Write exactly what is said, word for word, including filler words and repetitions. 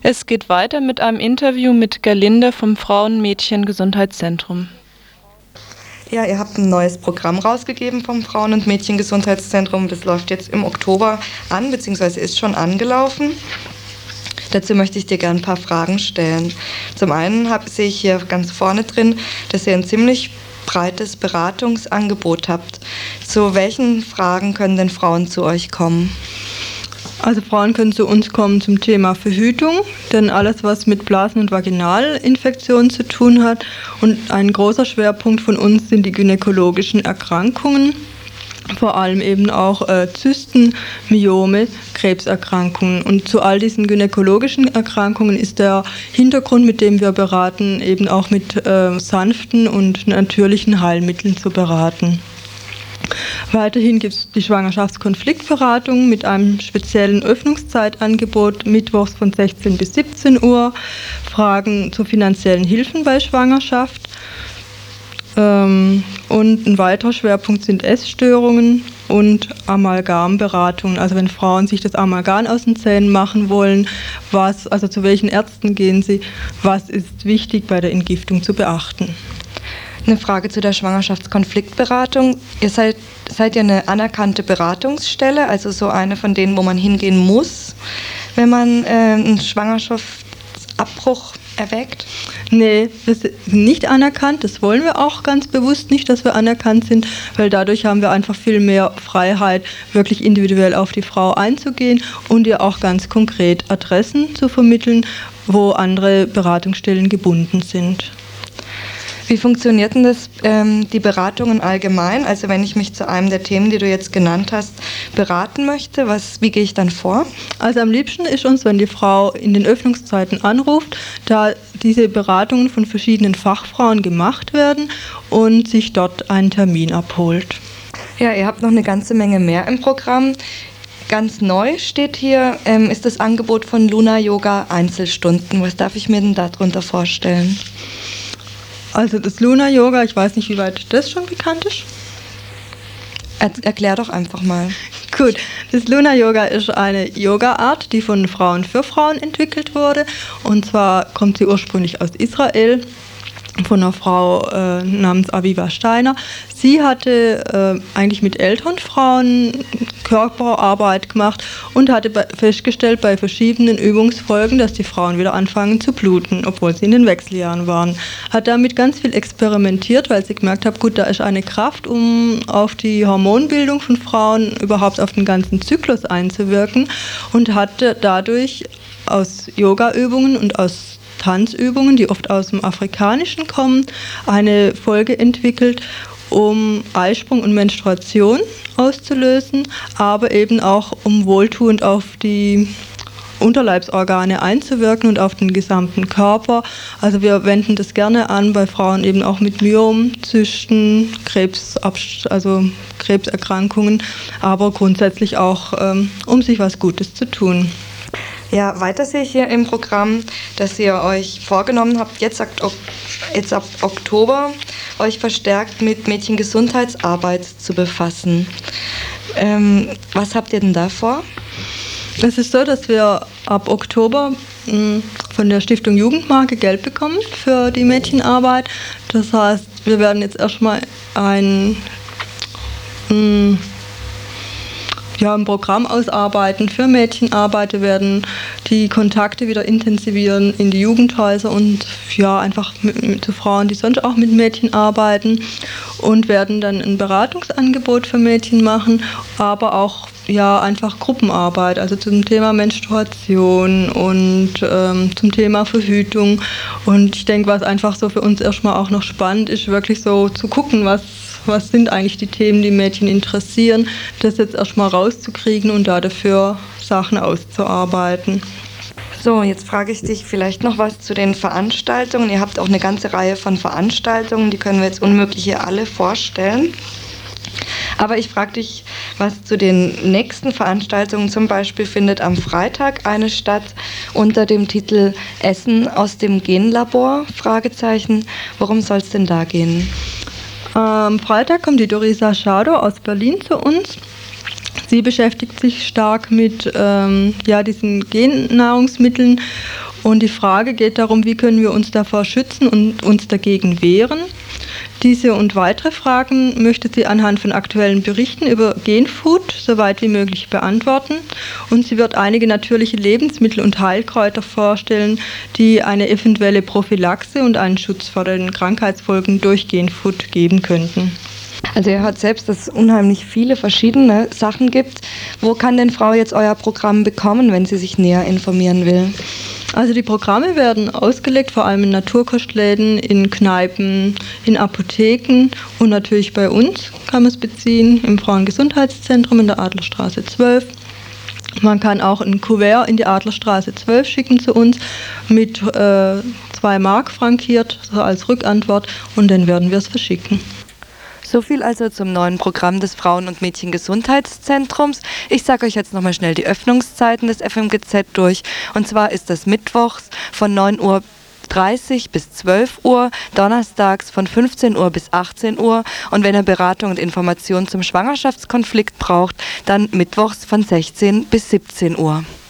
Es geht weiter mit einem Interview mit Gerlinde vom Frauen-Mädchen-Gesundheitszentrum. Ja, ihr habt ein neues Programm rausgegeben vom Frauen- und Mädchen-Gesundheitszentrum. Das läuft jetzt im Oktober an, beziehungsweise ist schon angelaufen. Dazu möchte ich dir gerne ein paar Fragen stellen. Zum einen hab, sehe ich hier ganz vorne drin, dass ihr ein ziemlich breites Beratungsangebot habt. Zu welchen Fragen können denn Frauen zu euch kommen? Also Frauen können zu uns kommen zum Thema Verhütung, denn alles, was mit Blasen- und Vaginalinfektionen zu tun hat. Und ein großer Schwerpunkt von uns sind die gynäkologischen Erkrankungen, vor allem eben auch äh, Zysten, Myome, Krebserkrankungen. Und zu all diesen gynäkologischen Erkrankungen ist der Hintergrund, mit dem wir beraten, eben auch mit äh, sanften und natürlichen Heilmitteln zu beraten. Weiterhin gibt es die Schwangerschaftskonfliktberatung mit einem speziellen Öffnungszeitangebot mittwochs von sechzehn bis siebzehn Uhr, Fragen zu finanziellen Hilfen bei Schwangerschaft. Ähm, und ein weiterer Schwerpunkt sind Essstörungen und Amalgamberatung. Also wenn Frauen sich das Amalgam aus den Zähnen machen wollen, was, also zu welchen Ärzten gehen sie, was ist wichtig bei der Entgiftung zu beachten. Eine Frage zu der Schwangerschaftskonfliktberatung. Ihr seid, seid ihr eine anerkannte Beratungsstelle, also so eine von denen, wo man hingehen muss, wenn man äh, einen Schwangerschaftsabbruch erwägt? Nee, wir sind nicht anerkannt. Das wollen wir auch ganz bewusst nicht, dass wir anerkannt sind, weil dadurch haben wir einfach viel mehr Freiheit, wirklich individuell auf die Frau einzugehen und ihr auch ganz konkret Adressen zu vermitteln, wo andere Beratungsstellen gebunden sind. Wie funktioniert denn das, ähm, die Beratungen allgemein? Also wenn ich mich zu einem der Themen, die du jetzt genannt hast, beraten möchte, was, wie gehe ich dann vor? Also am liebsten ist uns, wenn die Frau in den Öffnungszeiten anruft, da diese Beratungen von verschiedenen Fachfrauen gemacht werden und sich dort einen Termin abholt. Ja, ihr habt noch eine ganze Menge mehr im Programm. Ganz neu steht hier, ähm, ist das Angebot von Luna Yoga Einzelstunden. Was darf ich mir denn darunter vorstellen? Also das Luna Yoga, ich weiß nicht, wie weit das schon bekannt ist. Er, erklär doch einfach mal. Gut, das Luna Yoga ist eine Yoga-Art, die von Frauen für Frauen entwickelt wurde. Und zwar kommt sie ursprünglich aus Israel, von einer Frau äh, namens Aviva Steiner. Sie hatte äh, eigentlich mit älteren Frauen Körperarbeit gemacht und hatte bei, festgestellt bei verschiedenen Übungsfolgen, dass die Frauen wieder anfangen zu bluten, obwohl sie in den Wechseljahren waren. Hat damit ganz viel experimentiert, weil sie gemerkt hat, gut, da ist eine Kraft, um auf die Hormonbildung von Frauen überhaupt auf den ganzen Zyklus einzuwirken und hatte dadurch aus Yoga-Übungen und aus Tanzübungen, die oft aus dem Afrikanischen kommen, eine Folge entwickelt, um Eisprung und Menstruation auszulösen, aber eben auch um wohltuend auf die Unterleibsorgane einzuwirken und auf den gesamten Körper. Also wir wenden das gerne an bei Frauen eben auch mit Myom, Zysten, Krebs, also Krebserkrankungen, aber grundsätzlich auch ähm, um sich was Gutes zu tun. Ja, weiter sehe ich hier im Programm, dass ihr euch vorgenommen habt, jetzt ab, jetzt ab Oktober euch verstärkt mit Mädchengesundheitsarbeit zu befassen. Ähm, was habt ihr denn da vor? Es ist so, dass wir ab Oktober mh, von der Stiftung Jugendmarke Geld bekommen für die Mädchenarbeit. Das heißt, wir werden jetzt erstmal ein mh, Ja, ein Programm ausarbeiten für Mädchenarbeit. Wir werden die Kontakte wieder intensivieren in die Jugendhäuser und ja, einfach mit, mit, zu Frauen, die sonst auch mit Mädchen arbeiten und werden dann ein Beratungsangebot für Mädchen machen, aber auch ja, einfach Gruppenarbeit, also zum Thema Menstruation und ähm, zum Thema Verhütung. Und ich denke, was einfach so für uns erstmal auch noch spannend ist, wirklich so zu gucken, was Was sind eigentlich die Themen, die Mädchen interessieren, das jetzt erstmal rauszukriegen und da dafür Sachen auszuarbeiten. So, jetzt frage ich dich vielleicht noch was zu den Veranstaltungen. Ihr habt auch eine ganze Reihe von Veranstaltungen, die können wir jetzt unmöglich hier alle vorstellen. Aber ich frage dich, was zu den nächsten Veranstaltungen, zum Beispiel findet am Freitag eine statt unter dem Titel Essen aus dem Genlabor, Fragezeichen. Worum soll es denn da gehen? Am Freitag kommt die Dorisa Schado aus Berlin zu uns. Sie beschäftigt sich stark mit ähm, ja, diesen Gennahrungsmitteln Und die Frage geht darum, wie können wir uns davor schützen und uns dagegen wehren. Diese und weitere Fragen möchte sie anhand von aktuellen Berichten über Genfood soweit wie möglich beantworten. Und sie wird einige natürliche Lebensmittel und Heilkräuter vorstellen, die eine eventuelle Prophylaxe und einen Schutz vor den Krankheitsfolgen durch Genfood geben könnten. Also ihr hört selbst, dass es unheimlich viele verschiedene Sachen gibt. Wo kann denn Frau jetzt euer Programm bekommen, wenn sie sich näher informieren will? Also die Programme werden ausgelegt, vor allem in Naturkostläden, in Kneipen, in Apotheken und natürlich bei uns kann man es beziehen, im Frauengesundheitszentrum in der Adlerstraße zwölf. Man kann auch ein Kuvert in die Adlerstraße zwölf schicken zu uns mit äh, zwei Mark frankiert, so als Rückantwort, und dann werden wir es verschicken. So viel also zum neuen Programm des Frauen- und Mädchengesundheitszentrums. Ich sage euch jetzt nochmal schnell die Öffnungszeiten des F M G Z durch. Und zwar ist das mittwochs von neun Uhr dreißig bis zwölf Uhr, donnerstags von fünfzehn Uhr bis achtzehn Uhr und wenn ihr Beratung und Informationen zum Schwangerschaftskonflikt braucht, dann mittwochs von sechzehn bis siebzehn Uhr.